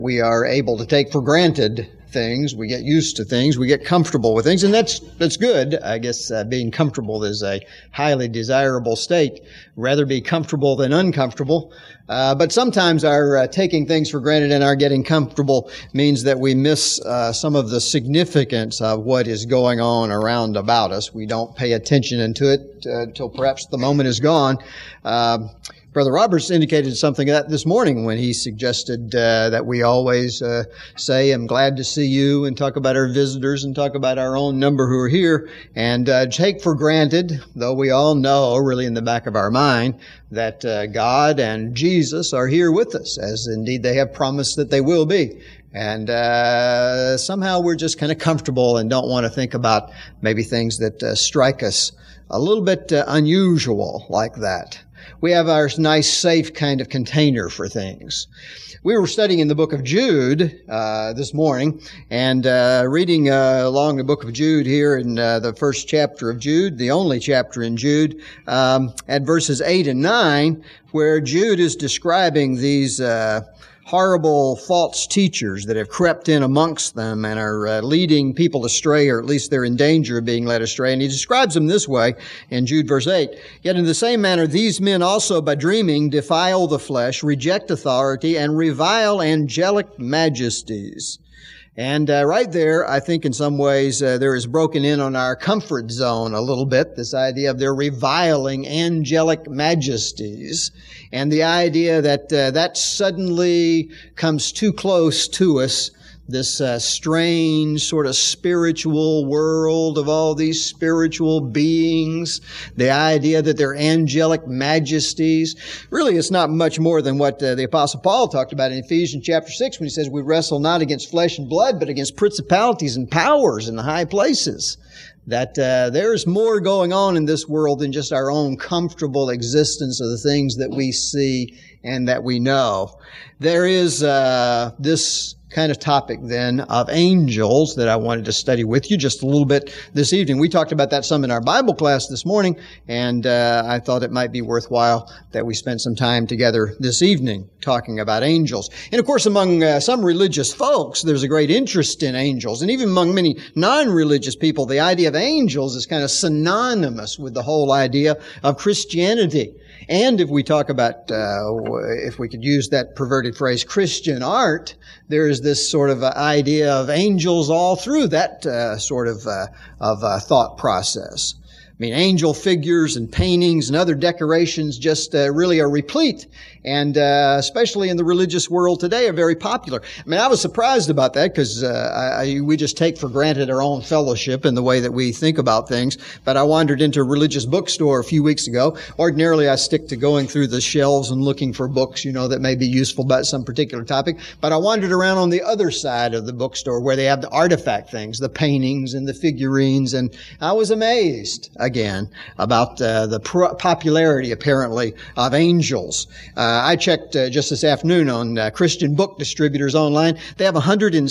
We are able to take for granted things. We get used to things. We get comfortable with things, and that's good. I guess being comfortable is a highly desirable state. Rather be comfortable than uncomfortable. But sometimes our taking things for granted and our getting comfortable means that we miss some of the significance of what is going on around about us. We don't pay attention to it until perhaps the moment is gone. Brother Roberts indicated something of that this morning when he suggested that we always say, I'm glad to see you, and talk about our visitors and talk about our own number who are here, and take for granted, though we all know really in the back of our mind, that God and Jesus are here with us, as indeed they have promised that they will be. And somehow we're just kind of comfortable and don't want to think about maybe things that strike us a little bit unusual like that. We have our nice, safe kind of container for things. We were studying in the book of Jude this morning, and reading along the book of Jude here in the first chapter of Jude, the only chapter in Jude, at verses 8 and 9, where Jude is describing these horrible false teachers that have crept in amongst them and are leading people astray, or at least they're in danger of being led astray. And he describes them this way in Jude verse 8. Yet in the same manner, these men also by dreaming defile the flesh, reject authority, and revile angelic majesties. And right there, I think in some ways there is broken in on our comfort zone a little bit, this idea of their reviling angelic majesties, and the idea that that suddenly comes too close to us, this strange sort of spiritual world of all these spiritual beings, the idea that they're angelic majesties. Really, it's not much more than what the Apostle Paul talked about in Ephesians chapter 6 when he says, we wrestle not against flesh and blood, but against principalities and powers in the high places. That there's more going on in this world than just our own comfortable existence of the things that we see and that we know. There is this kind of topic then of angels that I wanted to study with you just a little bit this evening. We talked about that some in our Bible class this morning, and I thought it might be worthwhile that we spend some time together this evening talking about angels. And of course, among some religious folks, there's a great interest in angels. And even among many non-religious people, the idea of angels is kind of synonymous with the whole idea of Christianity. And if we talk about, if we could use that perverted phrase, Christian art, there is this sort of idea of angels all through that sort of thought process. I mean, angel figures and paintings and other decorations just really are replete, and especially in the religious world today, are very popular. I mean, I was surprised about that because we just take for granted our own fellowship and the way that we think about things. But I wandered into a religious bookstore a few weeks ago. Ordinarily, I stick to going through the shelves and looking for books, that may be useful about some particular topic. But I wandered around on the other side of the bookstore where they have the artifact things, the paintings and the figurines, and I was amazed again about the popularity, apparently, of angels. I checked just this afternoon on Christian book distributors online. They have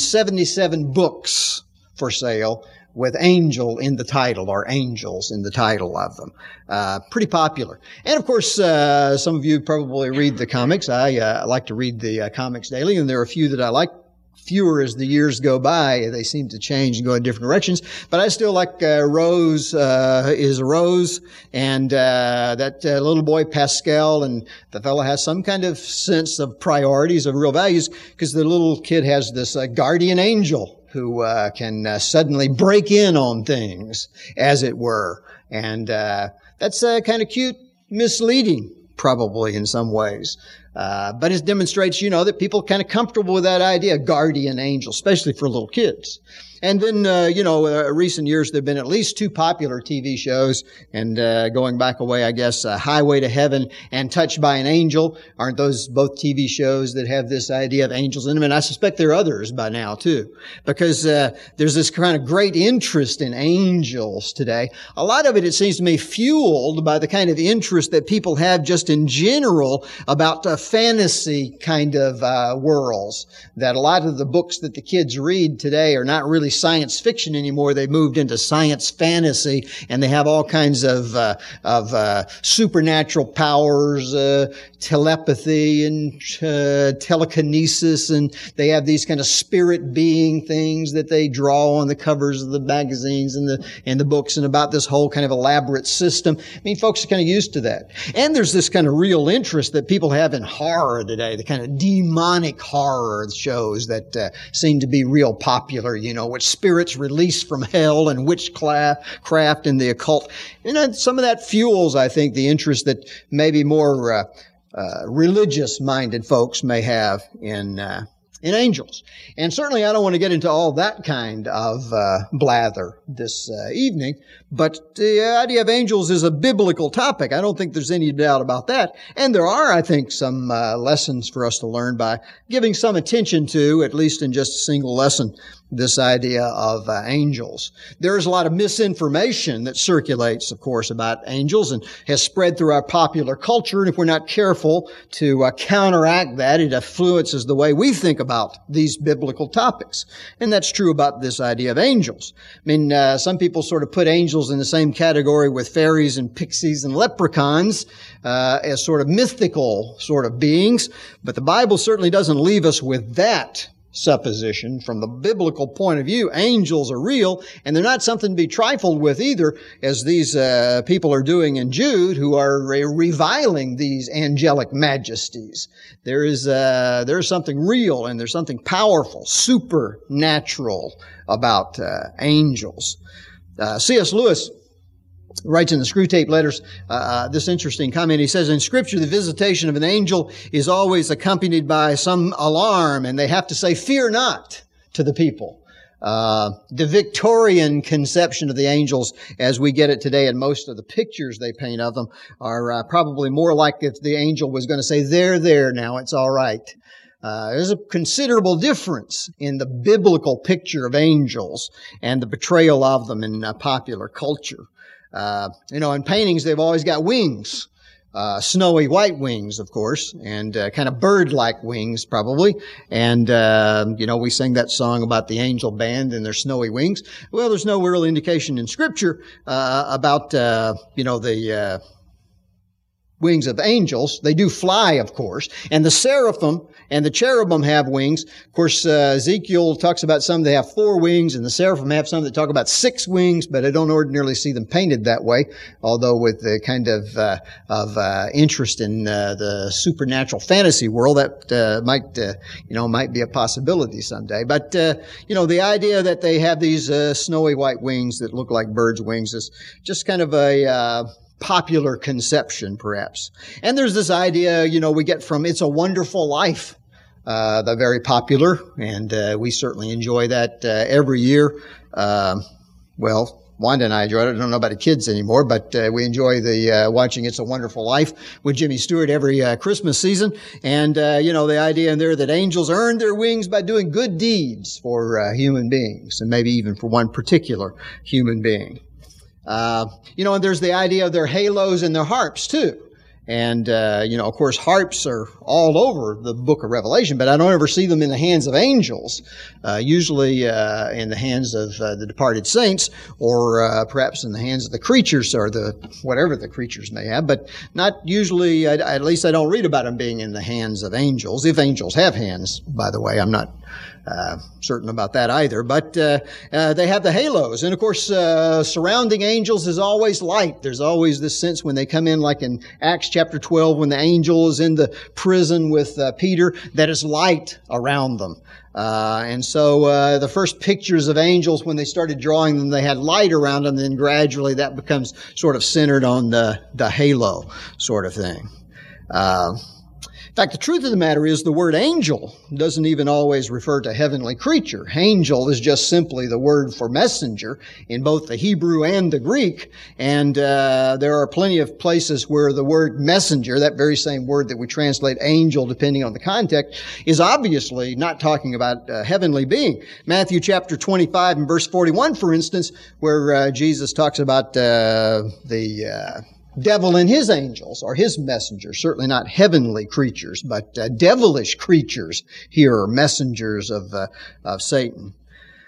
177 books for sale with angel in the title, or angels in the title of them. Pretty popular. And of course, some of you probably read the comics. I like to read the comics daily, and there are a few that I like. Fewer as the years go by. They seem to change and go in different directions. But I still like Rose is a Rose, and that little boy Pascal, and the fellow has some kind of sense of priorities, of real values, because the little kid has this guardian angel who can suddenly break in on things, as it were. And that's kind of cute, misleading, probably in some ways. But it demonstrates, that people are kind of comfortable with that idea, guardian angel, especially for little kids. And then, recent years, there have been at least two popular TV shows, and going back a way, I guess, Highway to Heaven and Touched by an Angel. Aren't those both TV shows that have this idea of angels in them? And I suspect there are others by now, too, because there's this kind of great interest in angels today. A lot of it seems to me, fueled by the kind of interest that people have just in general about fantasy kind of worlds, that a lot of the books that the kids read today are not really really science fiction anymore. They've moved into science fantasy, and they have all kinds of supernatural powers, telepathy and telekinesis, and they have these kind of spirit being things that they draw on the covers of the magazines and the books, and about this whole kind of elaborate system. I mean, folks are kind of used to that. And there's this kind of real interest that people have in horror today, the kind of demonic horror shows that seem to be real popular, with spirits released from hell and witchcraft and the occult. Some of that fuels, I think, the interest that maybe more religious-minded folks may have in angels. And certainly I don't want to get into all that kind of blather this evening, but the idea of angels is a biblical topic. I don't think there's any doubt about that. And there are, I think, some lessons for us to learn by giving some attention to, at least in just a single lesson, this idea of angels. There is a lot of misinformation that circulates, of course, about angels and has spread through our popular culture. And if we're not careful to counteract that, it influences the way we think about these biblical topics. And that's true about this idea of angels. I mean, some people sort of put angels in the same category with fairies and pixies and leprechauns as sort of mythical sort of beings. But the Bible certainly doesn't leave us with that supposition. From the biblical point of view, angels are real, and they're not something to be trifled with either, as these people are doing in Jude, who are reviling these angelic majesties. There is something real, and there's something powerful, supernatural about angels. C.S. Lewis writes in the Screwtape Letters this interesting comment. He says, in Scripture, the visitation of an angel is always accompanied by some alarm, and they have to say, "Fear not," to the people. The Victorian conception of the angels, as we get it today, and most of the pictures they paint of them, are probably more like if the angel was going to say, there, now, it's all right. There's a considerable difference in the biblical picture of angels and the portrayal of them in popular culture. In paintings, they've always got wings, snowy white wings, of course, and kind of bird-like wings, probably. And, we sing that song about the angel band and their snowy wings. Well, there's no real indication in Scripture about, the wings of angels. They do fly, of course. And the seraphim and the cherubim have wings. Of course, Ezekiel talks about some that have 4 wings, and the seraphim have some that talk about 6 wings, but I don't ordinarily see them painted that way, although with the kind of interest in the supernatural fantasy world, that might be a possibility someday. But, the idea that they have these snowy white wings that look like birds' wings is just kind of a popular conception, perhaps. And there's this idea, we get from It's a Wonderful Life, the very popular, and we certainly enjoy that every year. Wanda and I enjoy it. I don't know about the kids anymore, but we enjoy the watching It's a Wonderful Life with Jimmy Stewart every Christmas season. And, the idea in there that angels earn their wings by doing good deeds for human beings, and maybe even for one particular human being. And there's the idea of their halos and their harps, too. And, of course, harps are all over the book of Revelation, but I don't ever see them in the hands of angels. Usually in the hands of the departed saints, or perhaps in the hands of the creatures, or whatever the creatures may have, but not usually, at least I don't read about them being in the hands of angels. If angels have hands, by the way, I'm not certain about that either. But they have the halos. And, of course, surrounding angels is always light. There's always this sense when they come in, like in Acts chapter 12, when the angel is in the prison with Peter, that is light around them. And so the first pictures of angels, when they started drawing them, they had light around them. Then gradually that becomes sort of centered on the halo sort of thing. In fact, the truth of the matter is the word angel doesn't even always refer to heavenly creature. Angel is just simply the word for messenger in both the Hebrew and the Greek. And there are plenty of places where the word messenger, that very same word that we translate angel depending on the context, is obviously not talking about a heavenly being. Matthew chapter 25 and verse 41, for instance, where Jesus talks about the devil and his angels, or his messengers, certainly not heavenly creatures, but devilish creatures here are messengers of Satan.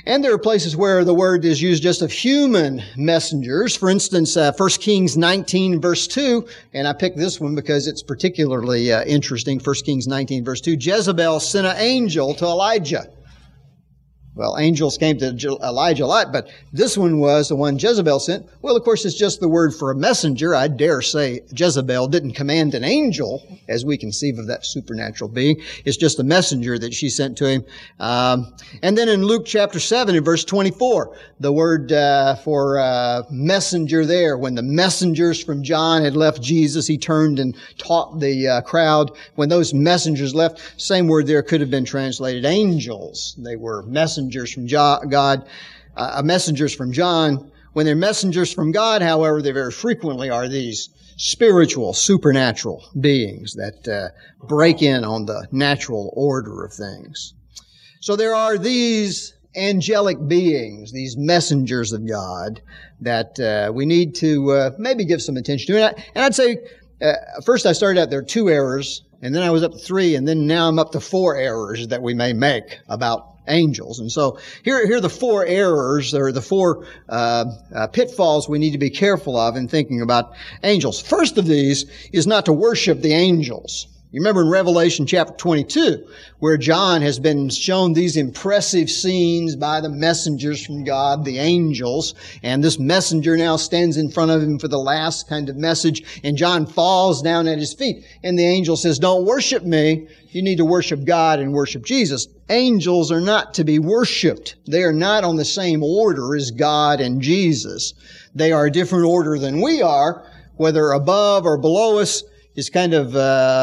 And there are places where the word is used just of human messengers. For instance, 1 Kings 19 verse 2, and I picked this one because it's particularly interesting. 1 Kings 19 verse 2, Jezebel sent an angel to Elijah. Well, angels came to Elijah a lot, but this one was the one Jezebel sent. Well, of course, it's just the word for a messenger. I dare say Jezebel didn't command an angel, as we conceive of that supernatural being. It's just a messenger that she sent to him. And then in Luke chapter 7, in verse 24, the word for messenger there, when the messengers from John had left Jesus, he turned and taught the crowd. When those messengers left, same word there could have been translated angels. They were messengers from God, messengers from John. When they're messengers from God, however, they very frequently are these spiritual, supernatural beings that break in on the natural order of things. So there are these angelic beings, these messengers of God, that we need to maybe give some attention to. And I'd say, first I started out there are 2 errors, and then I was up to 3, and then now I'm up to 4 errors that we may make about angels. And so here are the 4 errors, or the 4 pitfalls we need to be careful of in thinking about angels. First of these is not to worship the angels. You remember in Revelation chapter 22, where John has been shown these impressive scenes by the messengers from God, the angels, and this messenger now stands in front of him for the last kind of message, and John falls down at his feet, and the angel says, "Don't worship me. You need to worship God and worship Jesus." Angels are not to be worshiped. They are not on the same order as God and Jesus. They are a different order than we are, whether above or below us is kind of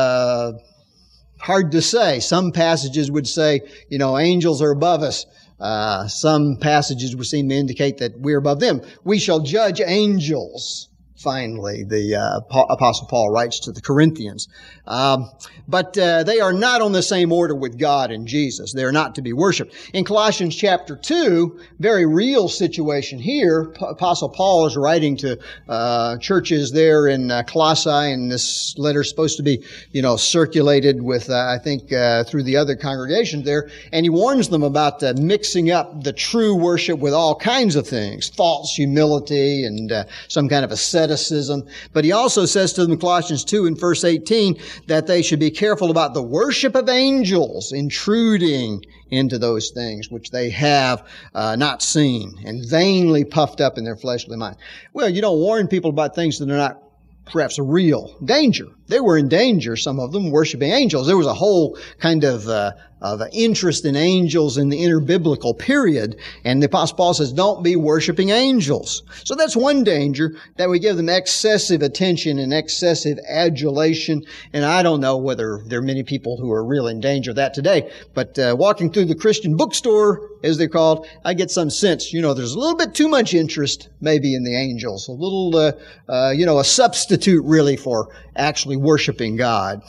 hard to say. Some passages would say, angels are above us. Some passages would seem to indicate that we're above them. We shall judge angels, finally, the Apostle Paul writes to the Corinthians. But they are not on the same order with God and Jesus. They are not to be worshipped. In Colossians chapter 2, very real situation here. Apostle Paul is writing to churches there in Colossae, and this letter is supposed to be, circulated with, I think, through the other congregations there. And he warns them about mixing up the true worship with all kinds of things, false humility and some kind of asceticism. But he also says to them in Colossians 2 and verse 18 that they should be careful about the worship of angels intruding into those things which they have not seen and vainly puffed up in their fleshly mind. Well, you don't warn people about things that are not perhaps a real danger. They were in danger, some of them, worshiping angels. There was a whole kind of interest in angels in the interbiblical period. And the Apostle Paul says, don't be worshiping angels. So that's one danger, that we give them excessive attention and excessive adulation. And I don't know whether there are many people who are really in danger of that today. But walking through the Christian bookstore, as they're called, I get some sense, there's a little bit too much interest maybe in the angels. A little, a substitute really for actually worshiping God.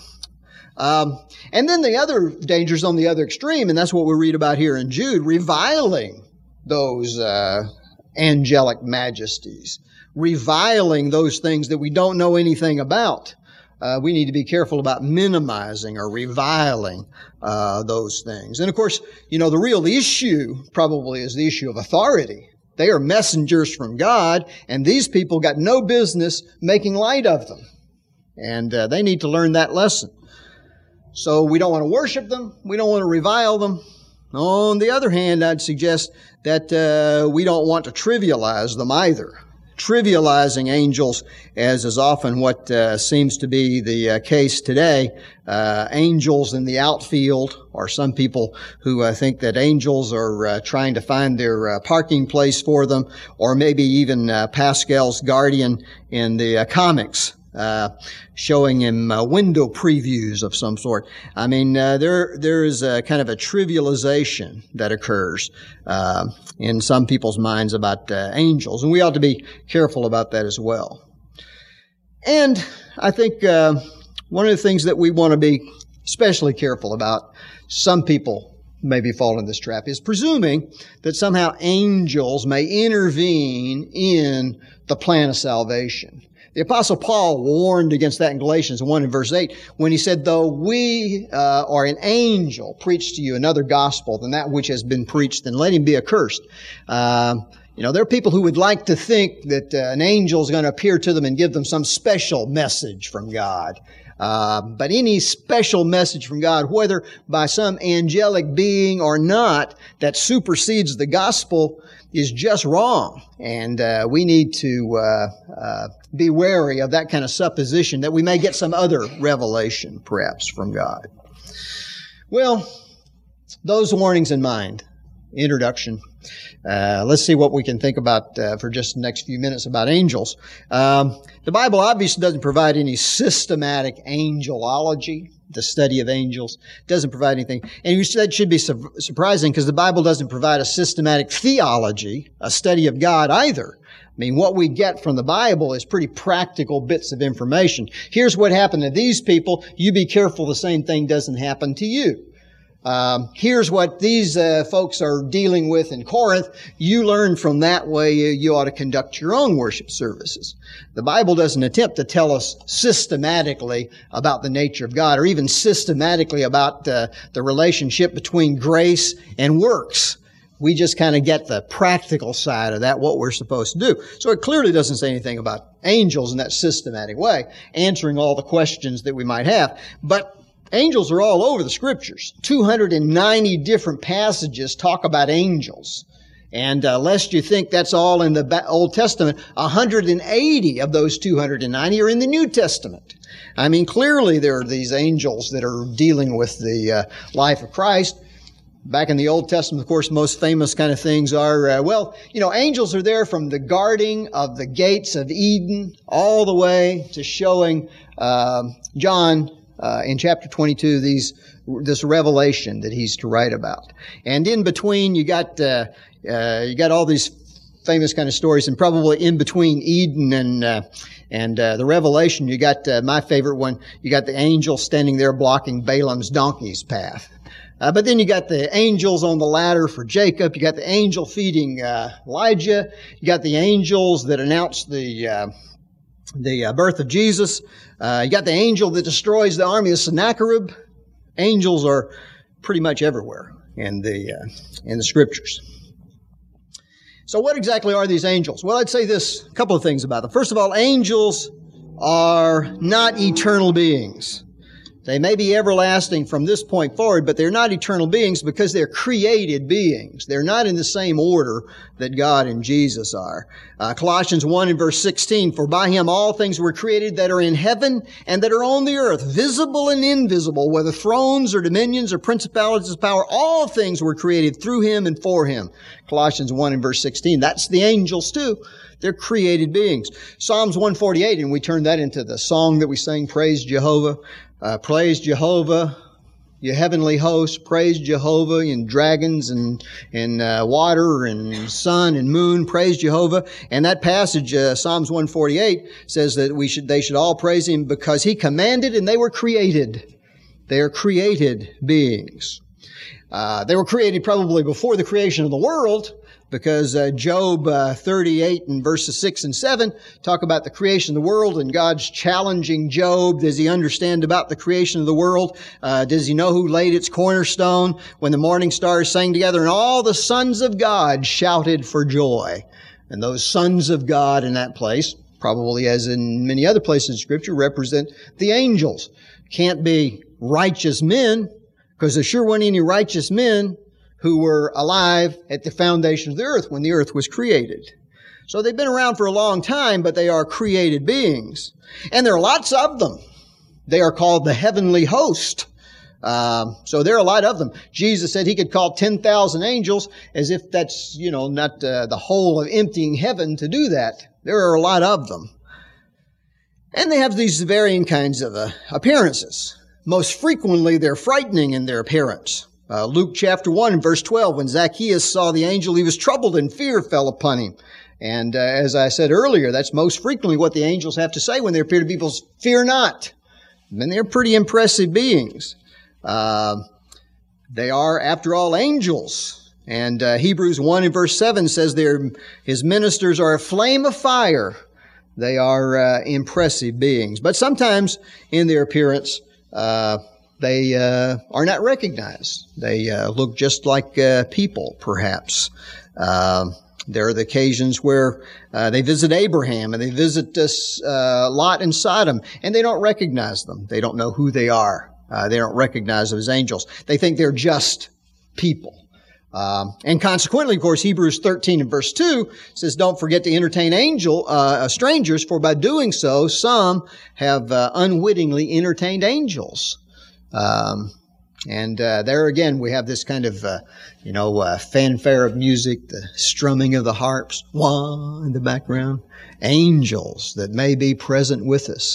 And then the other dangers on the other extreme, and that's what we read about here in Jude, reviling those angelic majesties, reviling those things that we don't know anything about. We need to be careful about minimizing or reviling those things. And of course, the real issue probably is the issue of authority. They are messengers from God, and these people got no business making light of them. And they need to learn that lesson. So we don't want to worship them. We don't want to revile them. On the other hand, I'd suggest that we don't want to trivialize them either. Trivializing angels, as is often what seems to be the case today. Angels in the outfield, or some people who think that angels are trying to find their parking place for them, or maybe even Pascal's guardian in the comics. Showing him window previews of some sort. I mean, there is a kind of a trivialization that occurs in some people's minds about angels, and we ought to be careful about that as well. And I think one of the things that we want to be especially careful about, some people maybe fall in this trap, is presuming that somehow angels may intervene in the plan of salvation. The Apostle Paul warned against that in Galatians 1 and verse 8 when he said, though we or an angel preach to you another gospel than that which has been preached, then let him be accursed. There are people who would like to think that an angel is going to appear to them and give them some special message from God. But any special message from God, whether by some angelic being or not, that supersedes the gospel is just wrong. And we need to be wary of that kind of supposition that we may get some other revelation, perhaps, from God. Well, those warnings in mind, introduction. Let's see what we can think about for just the next few minutes about angels. The Bible obviously doesn't provide any systematic angelology, the study of angels. It doesn't provide anything. And that should be surprising because the Bible doesn't provide a systematic theology, a study of God either. I mean, what we get from the Bible is pretty practical bits of information. Here's what happened to these people. You be careful the same thing doesn't happen to you. Here's what these folks are dealing with in Corinth. You learn from that way you ought to conduct your own worship services. The Bible doesn't attempt to tell us systematically about the nature of God or even systematically about the relationship between grace and works. We just kind of get the practical side of that, what we're supposed to do. So it clearly doesn't say anything about angels in that systematic way, answering all the questions that we might have. But angels are all over the Scriptures. 290 different passages talk about angels. And lest you think that's all in the Old Testament, 180 of those 290 are in the New Testament. I mean, clearly there are these angels that are dealing with the life of Christ. Back in the Old Testament, of course, most famous kind of things are, angels are there from the guarding of the gates of Eden all the way to showing John in chapter 22, this revelation that he's to write about. And in between, you got all these famous kind of stories, and probably in between Eden and the Revelation, you got my favorite one. You got the angel standing there blocking Balaam's donkey's path. But then you got the angels on the ladder for Jacob. You got the angel feeding Elijah. You got the angels that announced the birth of Jesus. You got the angel that destroys the army of Sennacherib. Angels are pretty much everywhere in the Scriptures. So what exactly are these angels? Well, I'd say a couple of things about them. First of all, angels are not eternal beings. They may be everlasting from this point forward, but they're not eternal beings because they're created beings. They're not in the same order that God and Jesus are. Colossians 1 and verse 16, for by Him all things were created that are in heaven and that are on the earth, visible and invisible, whether thrones or dominions or principalities or power, all things were created through Him and for Him. Colossians 1 and verse 16. That's the angels too. They're created beings. Psalms 148, and we turned that into the song that we sang, Praise Jehovah. Praise Jehovah, you heavenly hosts. Praise Jehovah in dragons and water and sun and moon. Praise Jehovah. And that passage, Psalms 148, says that they should all praise Him because He commanded and they were created. They are created beings. They were created probably before the creation of the world, because Job 38 and verses 6 and 7 talk about the creation of the world and God's challenging Job. Does he understand about the creation of the world? Does he know who laid its cornerstone? When the morning stars sang together and all the sons of God shouted for joy. And those sons of God in that place, probably as in many other places in Scripture, represent the angels. Can't be righteous men, because there sure weren't any righteous men who were alive at the foundation of the earth when the earth was created. So they've been around for a long time, but they are created beings. And there are lots of them. They are called the heavenly host. So there are a lot of them. Jesus said He could call 10,000 angels, as if that's, not the whole of emptying heaven to do that. There are a lot of them. And they have these varying kinds of appearances. Most frequently, they're frightening in their appearance. Luke chapter 1 verse 12, when Zacchaeus saw the angel, he was troubled and fear fell upon him. And as I said earlier, that's most frequently what the angels have to say when they appear to people, fear not. And they're pretty impressive beings. They are, after all, angels. And Hebrews 1 and verse 7 says His ministers are a flame of fire. They are impressive beings. But sometimes in their appearance, they are not recognized. They look just like people, perhaps. There are the occasions where they visit Abraham and they visit Lot and Sodom, and they don't recognize them. They don't know who they are. They don't recognize them as angels. They think they're just people. And consequently, of course, Hebrews 13 and verse 2 says, don't forget to entertain strangers, for by doing so, some have unwittingly entertained angels. And there again, we have this kind of, fanfare of music, the strumming of the harps, wah, in the background. Angels that may be present with us.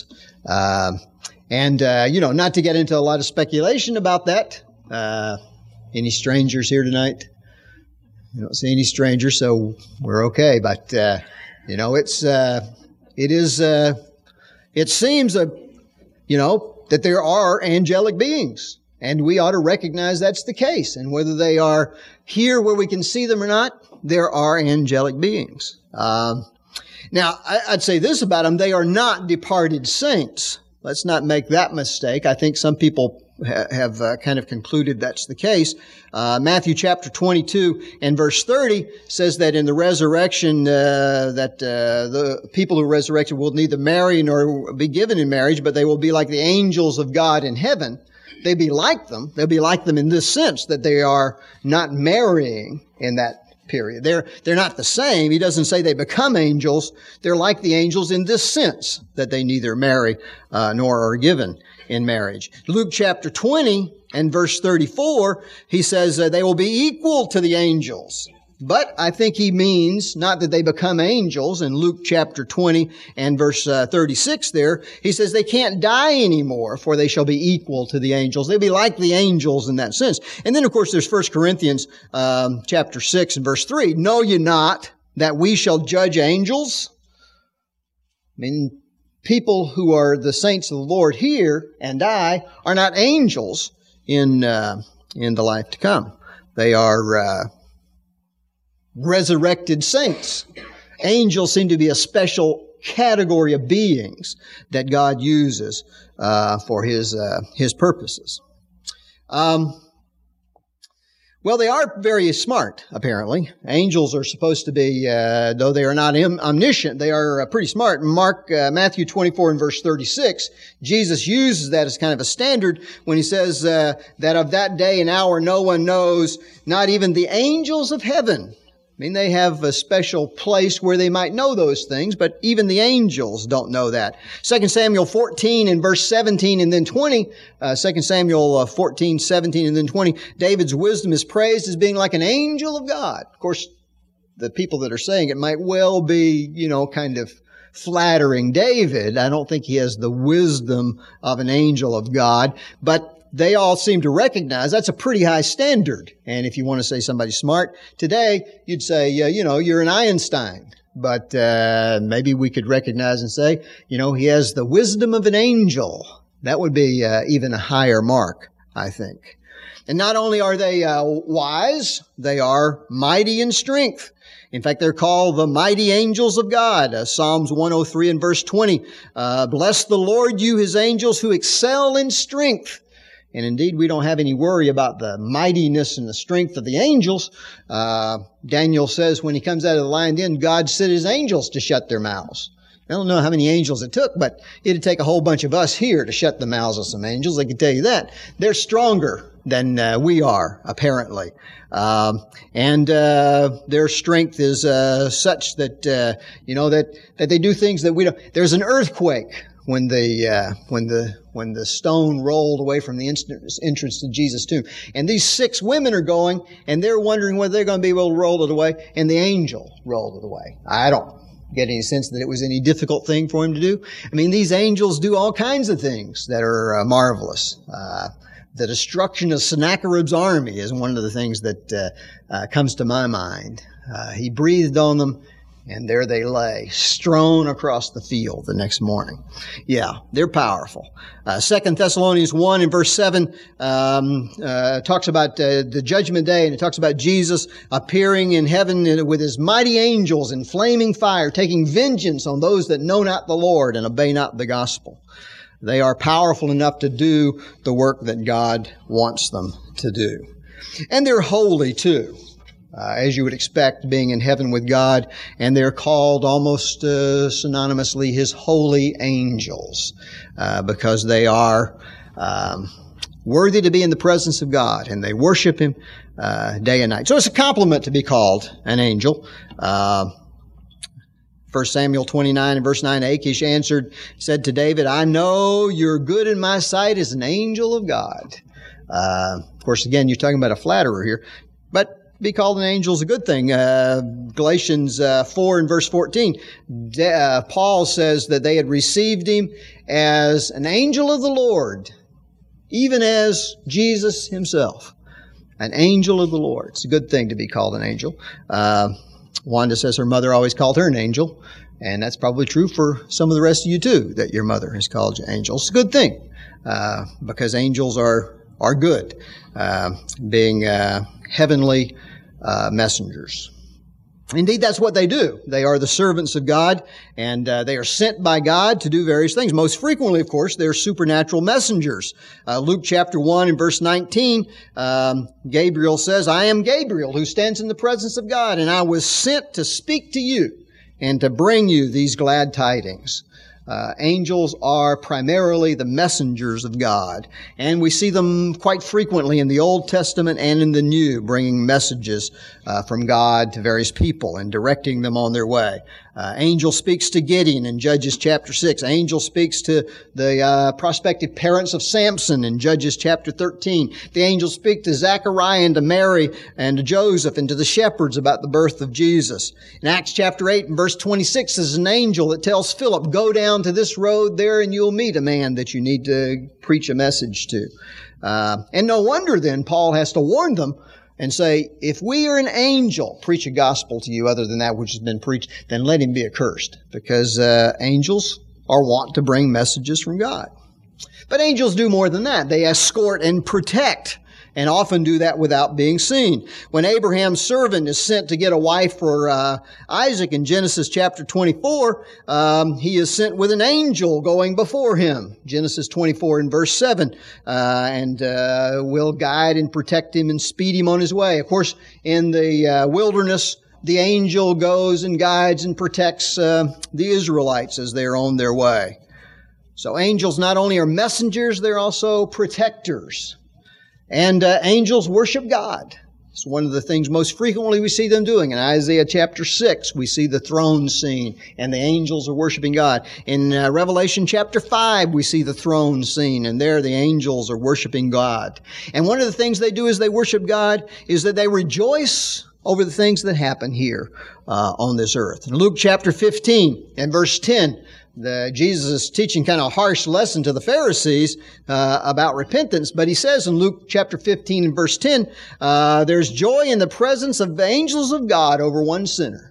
Not to get into a lot of speculation about that. Any strangers here tonight? You don't see any strangers, so we're okay. But, it seems that there are angelic beings. And we ought to recognize that's the case. And whether they are here where we can see them or not, there are angelic beings. Now, I'd say this about them. They are not departed saints. Let's not make that mistake. I think some people have kind of concluded that's the case. Matthew chapter 22 and verse 30 says that in the resurrection, the people who are resurrected will neither marry nor be given in marriage, but they will be like the angels of God in heaven. They'll be like them. They'll be like them in this sense that they are not marrying in that period. They're not the same. He doesn't say they become angels. They're like the angels in this sense that they neither marry nor are given in marriage. Luke chapter 20 and verse 34, he says they will be equal to the angels. But I think he means not that they become angels. In Luke chapter 20 and verse 36 there, he says they can't die anymore, for they shall be equal to the angels. They'll be like the angels in that sense. And then, of course, there's 1 Corinthians chapter 6 and verse 3. Know ye not that we shall judge angels? I mean, people who are the saints of the Lord here and I are not angels in the life to come. They are resurrected saints. Angels seem to be a special category of beings that God uses for His purposes. Well, they are very smart, apparently. Angels are supposed to be, though they are not omniscient, they are pretty smart. In Matthew 24 and verse 36, Jesus uses that as kind of a standard when He says that of that day and hour no one knows, not even the angels of heaven. I mean, they have a special place where they might know those things, but even the angels don't know that. 2 Samuel 14 and verse 17 and then 20, 2 Samuel 14, 17 and then 20, David's wisdom is praised as being like an angel of God. Of course, the people that are saying it might well be, kind of flattering David. I don't think he has the wisdom of an angel of God, but they all seem to recognize that's a pretty high standard. And if you want to say somebody's smart today, you'd say, you're an Einstein. But maybe we could recognize and say, he has the wisdom of an angel. That would be even a higher mark, I think. And not only are they wise, they are mighty in strength. In fact, they're called the mighty angels of God. Psalms 103 and verse 20. Bless the Lord, you His angels who excel in strength. And indeed, we don't have any worry about the mightiness and the strength of the angels. Daniel says when he comes out of the lion's den, God sent His angels to shut their mouths. I don't know how many angels it took, but it'd take a whole bunch of us here to shut the mouths of some angels. I can tell you that. They're stronger than we are, apparently. And their strength is such that, that they do things that we don't. There's an earthquake when the stone rolled away from the entrance to Jesus' tomb. And these 6 women are going, and they're wondering whether they're going to be able to roll it away, and the angel rolled it away. I don't get any sense that it was any difficult thing for him to do. I mean, these angels do all kinds of things that are marvelous. The destruction of Sennacherib's army is one of the things that comes to my mind. He breathed on them, And there they lay, strewn across the field the next morning. Yeah, they're powerful. 2 Thessalonians 1 and verse 7 talks about the judgment day, and it talks about Jesus appearing in heaven with his mighty angels in flaming fire, taking vengeance on those that know not the Lord and obey not the gospel. They are powerful enough to do the work that God wants them to do. And they're holy too. As you would expect, being in heaven with God, and they're called almost synonymously His holy angels, because they are worthy to be in the presence of God, and they worship Him day and night. So it's a compliment to be called an angel. 1 Samuel 29 and verse 9, Achish said to David, "I know you're good in my sight as an angel of God." Of course, again, you're talking about a flatterer here, but be called an angel is a good thing. Galatians 4 and verse 14, Paul says that they had received him as an angel of the Lord, even as Jesus himself. An angel of the Lord. It's a good thing to be called an angel. Wanda says her mother always called her an angel, and that's probably true for some of the rest of you too, that your mother has called you angels. It's a good thing, because angels are good, being heavenly messengers. Indeed, that's what they do. They are the servants of God, and they are sent by God to do various things. Most frequently, of course, they're supernatural messengers. Luke chapter 1 and verse 19, Gabriel says, "I am Gabriel, who stands in the presence of God, and I was sent to speak to you and to bring you these glad tidings." Angels are primarily the messengers of God, and we see them quite frequently in the Old Testament and in the New, bringing messages from God to various people and directing them on their way. Angel speaks to Gideon in Judges chapter 6. Angel speaks to the prospective parents of Samson in Judges chapter 13. The angels speak to Zechariah and to Mary and to Joseph and to the shepherds about the birth of Jesus. In Acts chapter 8 and verse 26, there's an angel that tells Philip, "Go down to this road there and you'll meet a man that you need to preach a message to." And no wonder then Paul has to warn them and say, if we are an angel, preach a gospel to you other than that which has been preached, then let him be accursed. Because angels are wont to bring messages from God. But angels do more than that. They escort and protect, and often do that without being seen. When Abraham's servant is sent to get a wife for Isaac in Genesis chapter 24, he is sent with an angel going before him. Genesis 24 and verse 7, and will guide and protect him and speed him on his way. Of course, in the wilderness, the angel goes and guides and protects the Israelites as they're on their way. So angels not only are messengers, they're also protectors. And angels worship God. It's one of the things most frequently we see them doing. In Isaiah chapter 6, we see the throne scene, and the angels are worshiping God. In Revelation chapter 5, we see the throne scene, and there the angels are worshiping God. And one of the things they do as they worship God is that they rejoice over the things that happen here on this earth. In Luke chapter 15 and verse 10, Jesus is teaching kind of a harsh lesson to the Pharisees about repentance, but he says in Luke chapter 15 and verse 10, there's joy in the presence of the angels of God over one sinner.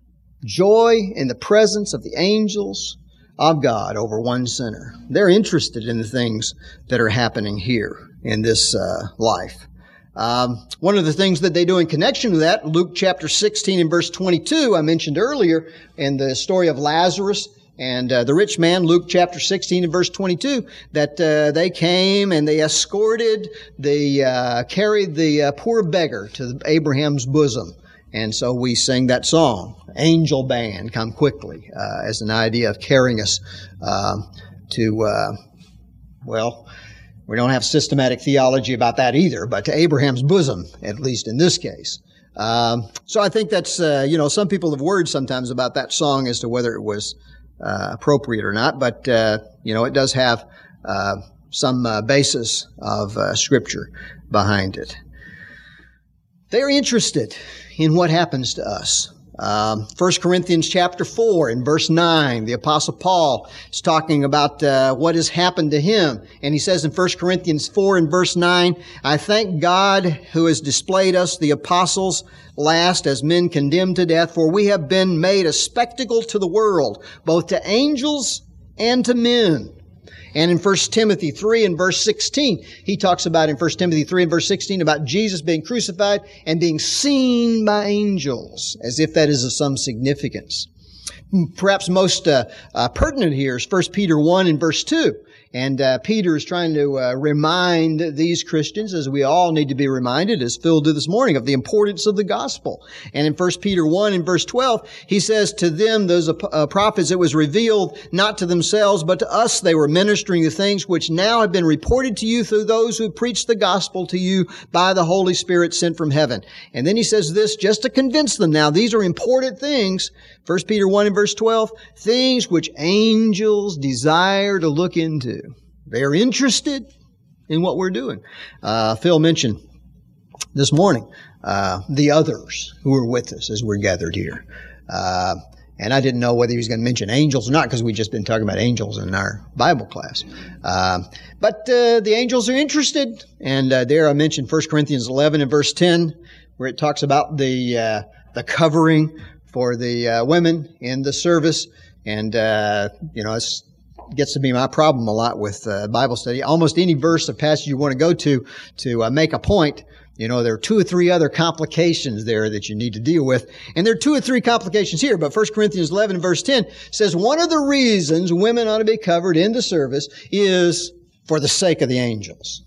Joy in the presence of the angels of God over one sinner. They're interested in the things that are happening here in this life. One of the things that they do in connection to that, Luke chapter 16 and verse 22, I mentioned earlier in the story of Lazarus and the rich man, Luke chapter 16 and verse 22, that they came and they escorted, carried the poor beggar to Abraham's bosom. And so we sing that song, "Angel Band, Come Quickly," as an idea of carrying us to, we don't have systematic theology about that either, but to Abraham's bosom, at least in this case. So I think that's, some people have words sometimes about that song as to whether it was appropriate or not, but it does have some basis of Scripture behind it. They're interested in what happens to us 1 Corinthians chapter 4 and verse 9, the Apostle Paul is talking about what has happened to him. And he says in 1 Corinthians 4 and verse 9, I thank God who has displayed us, the apostles, last as men condemned to death, for we have been made a spectacle to the world, both to angels and to men. And in 1 Timothy 3 and verse 16, he talks about in 1 Timothy 3 and verse 16 about Jesus being crucified and being seen by angels, as if that is of some significance. Perhaps most pertinent here is 1 Peter 1 and verse 2. And Peter is trying to remind these Christians, as we all need to be reminded, as Phil did this morning, of the importance of the gospel. And in 1 Peter 1 and verse 12, he says, to them, those prophets, it was revealed not to themselves, but to us they were ministering the things which now have been reported to you through those who preach the gospel to you by the Holy Spirit sent from heaven. And then he says this, just to convince them now, these are important things. 1 Peter 1 and verse 12, things which angels desire to look into. They're interested in what we're doing. Phil mentioned this morning the others who were with us as we're gathered here. And I didn't know whether he was going to mention angels or not because we've just been talking about angels in our Bible class. But the angels are interested. And there I mentioned 1 Corinthians 11 and verse 10 where it talks about the covering for the women in the service. And, it gets to be my problem a lot with Bible study. Almost any verse or passage you want to go to make a point, there are 2 or 3 other complications there that you need to deal with. And there are 2 or 3 complications here, but 1 Corinthians 11 verse 10 says one of the reasons women ought to be covered in the service is for the sake of the angels.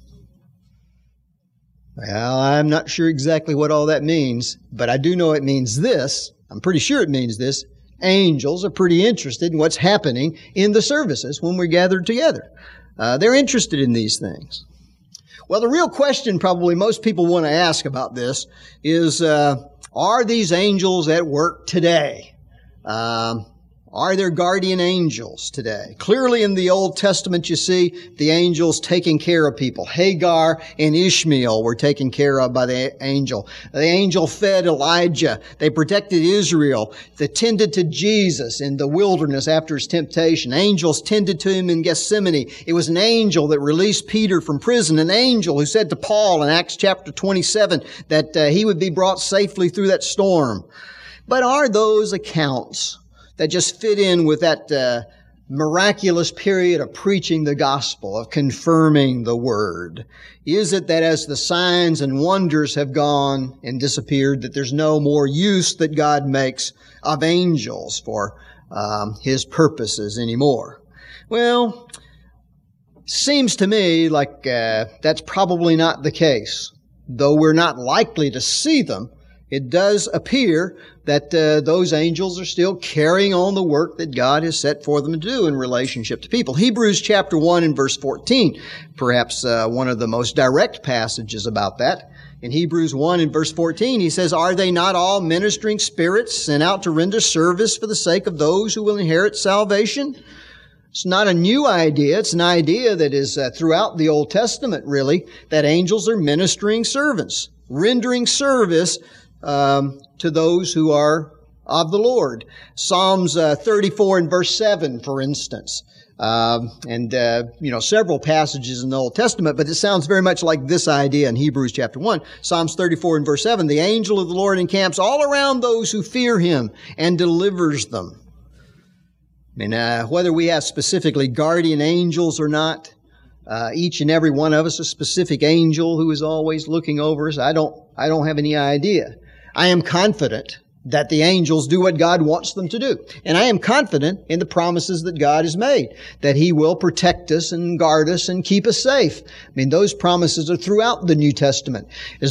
Well, I'm not sure exactly what all that means, but I do know it means this. I'm pretty sure it means this. Angels are pretty interested in what's happening in the services when we're gathered together. They're interested in these things. Well, the real question probably most people want to ask about this is, are these angels at work today? Are there guardian angels today? Clearly in the Old Testament you see the angels taking care of people. Hagar and Ishmael were taken care of by the angel. The angel fed Elijah. They protected Israel. They tended to Jesus in the wilderness after his temptation. Angels tended to him in Gethsemane. It was an angel that released Peter from prison. An angel who said to Paul in Acts chapter 27 that he would be brought safely through that storm. But are those accounts that just fit in with that miraculous period of preaching the gospel, of confirming the word? Is it that as the signs and wonders have gone and disappeared, that there's no more use that God makes of angels for His purposes anymore? Well, seems to me like that's probably not the case. Though we're not likely to see them, it does appear that those angels are still carrying on the work that God has set for them to do in relationship to people. Hebrews chapter 1 and verse 14, perhaps one of the most direct passages about that. In Hebrews 1 and verse 14, he says, are they not all ministering spirits sent out to render service for the sake of those who will inherit salvation? It's not a new idea. It's an idea that is throughout the Old Testament, really, that angels are ministering servants, rendering service to those who are of the Lord. Psalms 34 and verse 7, for instance. Several passages in the Old Testament, but it sounds very much like this idea in Hebrews chapter 1. Psalms 34 and verse 7, the angel of the Lord encamps all around those who fear Him and delivers them. Whether we have specifically guardian angels or not, each and every one of us a specific angel who is always looking over us, I don't have any idea. I am confident that the angels do what God wants them to do. And I am confident in the promises that God has made, that He will protect us and guard us and keep us safe. Those promises are throughout the New Testament.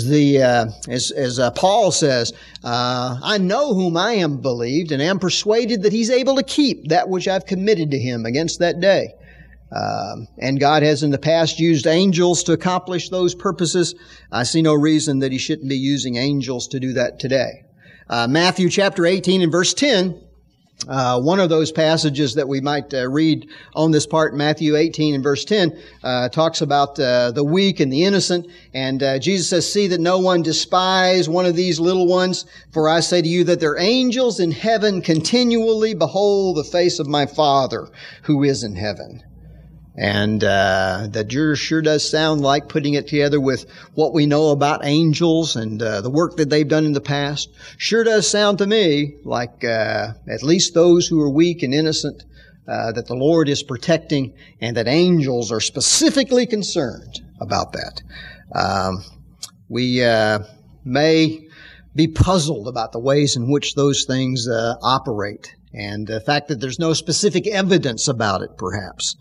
As Paul says, I know whom I am believed and am persuaded that He's able to keep that which I've committed to Him against that day. And God has in the past used angels to accomplish those purposes. I see no reason that He shouldn't be using angels to do that today. Matthew chapter 18 and verse 10 One of those passages that we might read on this part, Matthew 18 and verse 10, talks about the weak and the innocent. And Jesus says, "See that no one despise one of these little ones, for I say to you that their angels in heaven continually behold the face of my Father who is in heaven." And that sure does sound like, putting it together with what we know about angels and the work that they've done in the past, sure does sound to me like at least those who are weak and innocent, that the Lord is protecting, and that angels are specifically concerned about that. We may be puzzled about the ways in which those things operate, and the fact that there's no specific evidence about it, perhaps.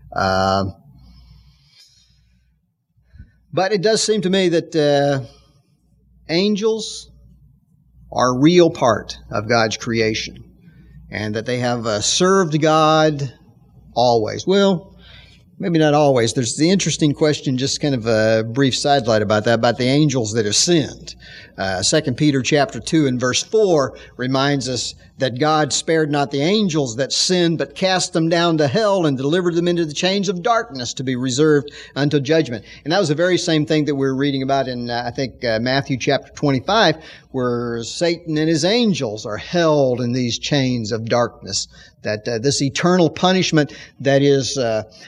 But it does seem to me that angels are a real part of God's creation, and that they have served God always. Well, maybe not always. There's the interesting question, just kind of a brief sidelight about that, about the angels that have sinned. 2 Peter chapter 2 and verse 4 reminds us that God spared not the angels that sinned, but cast them down to hell and delivered them into the chains of darkness to be reserved unto judgment. And that was the very same thing that we were reading about in, Matthew chapter 25, where Satan and his angels are held in these chains of darkness. That this eternal punishment that is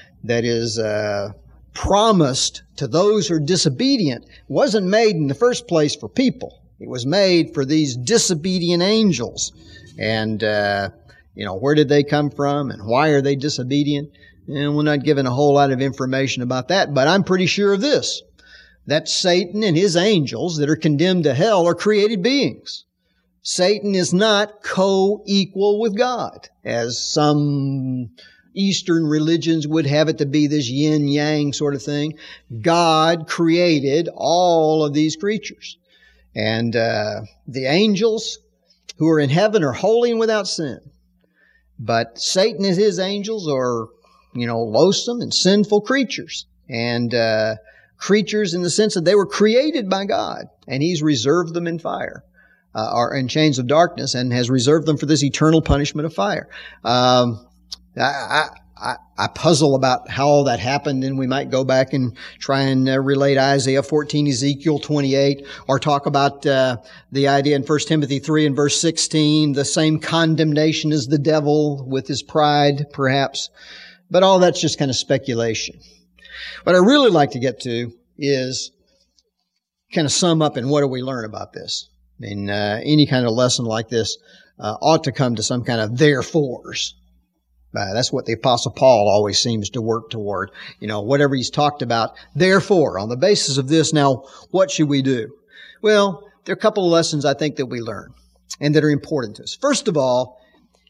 promised to those who are disobedient wasn't made in the first place for people. It was made for these disobedient angels. And, where did they come from and why are they disobedient? And we're not given a whole lot of information about that, but I'm pretty sure of this, that Satan and his angels that are condemned to hell are created beings. Satan is not co-equal with God, as some Eastern religions would have it to be, this yin-yang sort of thing. God created all of these creatures. And the angels who are in heaven are holy and without sin. But Satan and his angels are, loathsome and sinful creatures. And creatures in the sense that they were created by God. And He's reserved them in fire, or in chains of darkness, and has reserved them for this eternal punishment of fire. I puzzle about how all that happened, and we might go back and try and relate Isaiah 14, Ezekiel 28, or talk about the idea in 1 Timothy 3 and verse 16, the same condemnation as the devil with his pride, perhaps. But all that's just kind of speculation. What I really like to get to is kind of sum up and what do we learn about this. I mean, any kind of lesson like this ought to come to some kind of therefores. That's what the Apostle Paul always seems to work toward. Whatever he's talked about. Therefore, on the basis of this, now, what should we do? Well, there are a couple of lessons I think that we learn and that are important to us. First of all,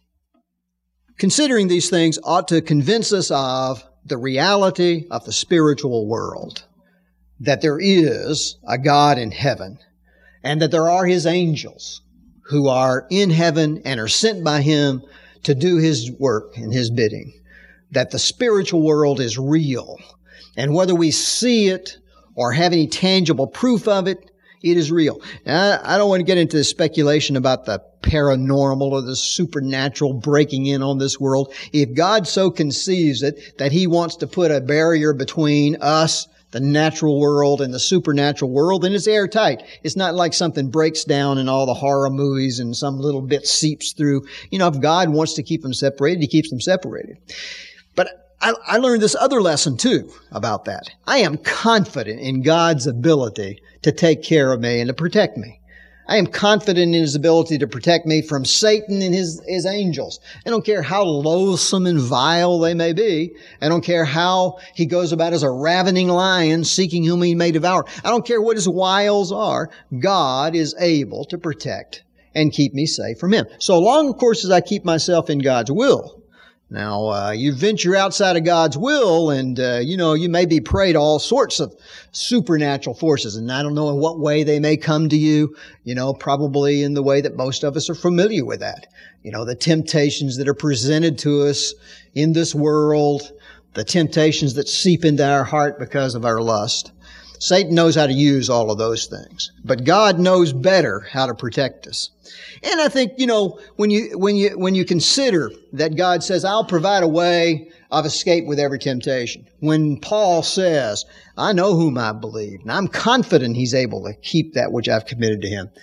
considering these things ought to convince us of the reality of the spiritual world. That there is a God in heaven, and that there are His angels who are in heaven and are sent by Him to do His work and His bidding. That the spiritual world is real. And whether we see it or have any tangible proof of it, it is real. Now, I don't want to get into the speculation about the paranormal or the supernatural breaking in on this world. If God so conceives it that He wants to put a barrier between us, the natural world, and the supernatural world, then it's airtight. It's not like something breaks down in all the horror movies and some little bit seeps through. If God wants to keep them separated, He keeps them separated. But I learned this other lesson too about that. I am confident in God's ability to take care of me and to protect me. I am confident in His ability to protect me from Satan and his angels. I don't care how loathsome and vile they may be. I don't care how he goes about as a ravening lion seeking whom he may devour. I don't care what his wiles are. God is able to protect and keep me safe from him. So long, of course, as I keep myself in God's will. Now, you venture outside of God's will and, you may be prey to all sorts of supernatural forces. And I don't know in what way they may come to you, probably in the way that most of us are familiar with that. The temptations that are presented to us in this world, the temptations that seep into our heart because of our lust. Satan knows how to use all of those things, but God knows better how to protect us. And I think, when you consider that God says, I'll provide a way of escape with every temptation. When Paul says, I know whom I believe, and I'm confident He's able to keep that which I've committed to Him.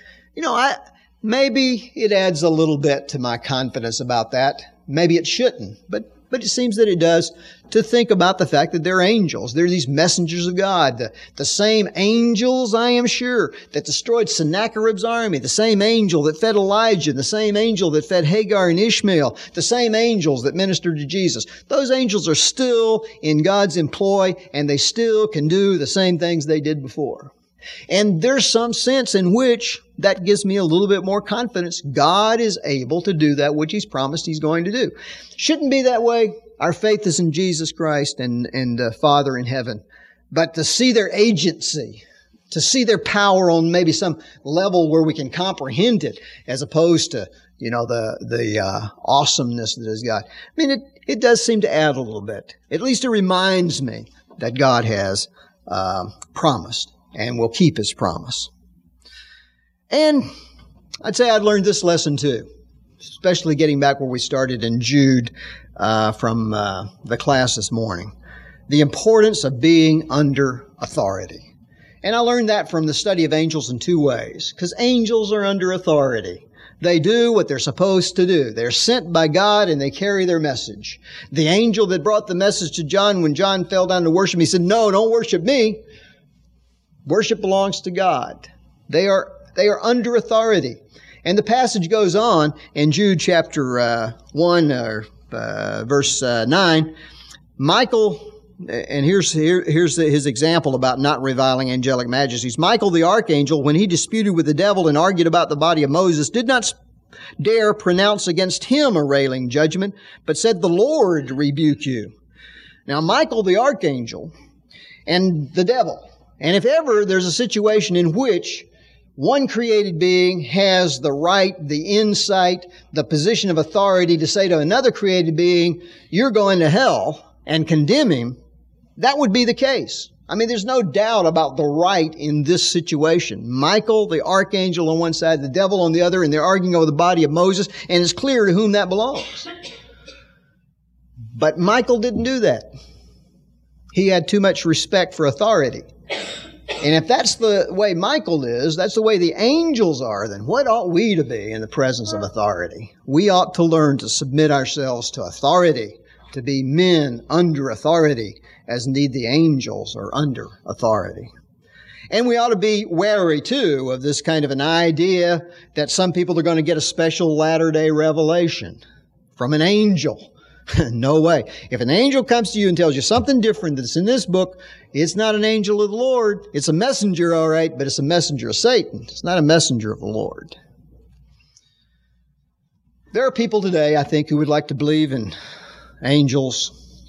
Maybe it adds a little bit to my confidence about that. Maybe it shouldn't, but it seems that it does, to think about the fact that they're angels. They're these messengers of God. The same angels, I am sure, that destroyed Sennacherib's army. The same angel that fed Elijah. The same angel that fed Hagar and Ishmael. The same angels that ministered to Jesus. Those angels are still in God's employ, and they still can do the same things they did before. And there's some sense in which that gives me a little bit more confidence. God is able to do that which He's promised He's going to do. Shouldn't be that way. Our faith is in Jesus Christ and Father in heaven. But to see their agency, to see their power on maybe some level where we can comprehend it, as opposed to, the awesomeness that is God. It does seem to add a little bit. At least it reminds me that God has promised and will keep His promise. And I'd say I'd learned this lesson too, especially getting back where we started in Jude from the class this morning. The importance of being under authority. And I learned that from the study of angels in two ways, because angels are under authority. They do what they're supposed to do. They're sent by God and they carry their message. The angel that brought the message to John when John fell down to worship, he said, "No, don't worship me. Worship belongs to God." They are under authority. And the passage goes on in Jude chapter 1, verse 9. Michael, and here's his example about not reviling angelic majesties. Michael the archangel, when he disputed with the devil and argued about the body of Moses, did not dare pronounce against him a railing judgment, but said, "The Lord rebuke you." Now, Michael the archangel and the devil. And if ever there's a situation in which one created being has the right, the insight, the position of authority to say to another created being, "You're going to hell," and condemn him, that would be the case. There's no doubt about the right in this situation. Michael, the archangel on one side, the devil on the other, and they're arguing over the body of Moses, and it's clear to whom that belongs. But Michael didn't do that. He had too much respect for authority. And if that's the way Michael is, that's the way the angels are, then what ought we to be in the presence of authority? We ought to learn to submit ourselves to authority, to be men under authority, as indeed the angels are under authority. And we ought to be wary, too, of this kind of an idea that some people are going to get a special latter-day revelation from an angel. No way. If an angel comes to you and tells you something different that's in this book, it's not an angel of the Lord. It's a messenger, all right, but it's a messenger of Satan. It's not a messenger of the Lord. There are people today, I think, who would like to believe in angels,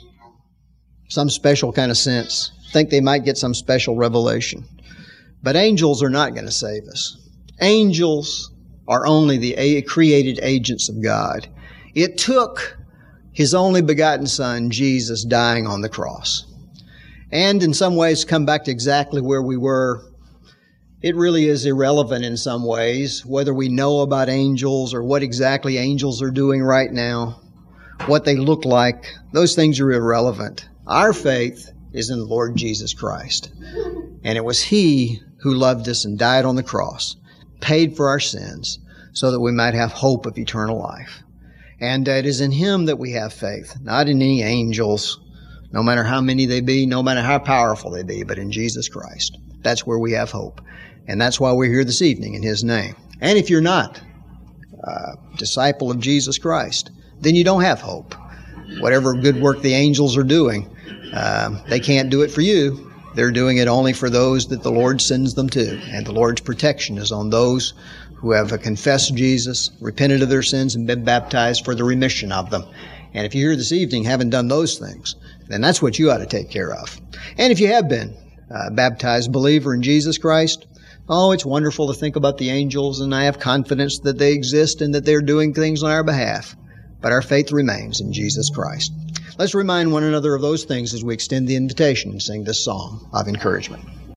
some special kind of sense, think they might get some special revelation. But angels are not going to save us. Angels are only the created agents of God. It took His only begotten Son, Jesus, dying on the cross. And in some ways come back to exactly where we were. It really is irrelevant in some ways, whether we know about angels or what exactly angels are doing right now, what they look like. Those things are irrelevant. Our faith is in the Lord Jesus Christ. And it was He who loved us and died on the cross, paid for our sins, so that we might have hope of eternal life. And it is in Him that we have faith, not in any angels, no matter how many they be, no matter how powerful they be, but in Jesus Christ. That's where we have hope. And that's why we're here this evening in His name. And if you're not a disciple of Jesus Christ, then you don't have hope. Whatever good work the angels are doing, they can't do it for you. They're doing it only for those that the Lord sends them to. And the Lord's protection is on those who have confessed Jesus, repented of their sins, and been baptized for the remission of them. And if you're here this evening haven't done those things, then that's what you ought to take care of. And if you have been a baptized believer in Jesus Christ, it's wonderful to think about the angels, and I have confidence that they exist and that they're doing things on our behalf. But our faith remains in Jesus Christ. Let's remind one another of those things as we extend the invitation and sing this song of encouragement.